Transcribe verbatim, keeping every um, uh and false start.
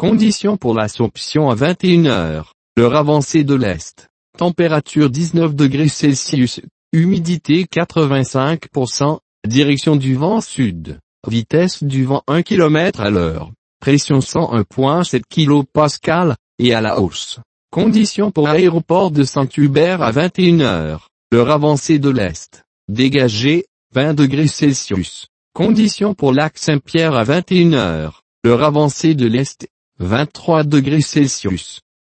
Conditions pour l'Assomption à vingt et une heures, l'heure avancée de l'Est. Température dix-neuf degrés Celsius, humidité quatre-vingt-cinq pour cent, direction du vent sud, vitesse du vent un kilomètre à l'heure, pression cent un virgule sept kilopascales, et à la hausse. Conditions pour l'aéroport de Saint-Hubert à vingt et une heures, l'heure avancée de l'Est, dégagé, vingt degrés Celsius. Conditions pour lac Saint-Pierre à vingt et une heures, l'heure avancée de l'Est, vingt-trois degrés Celsius.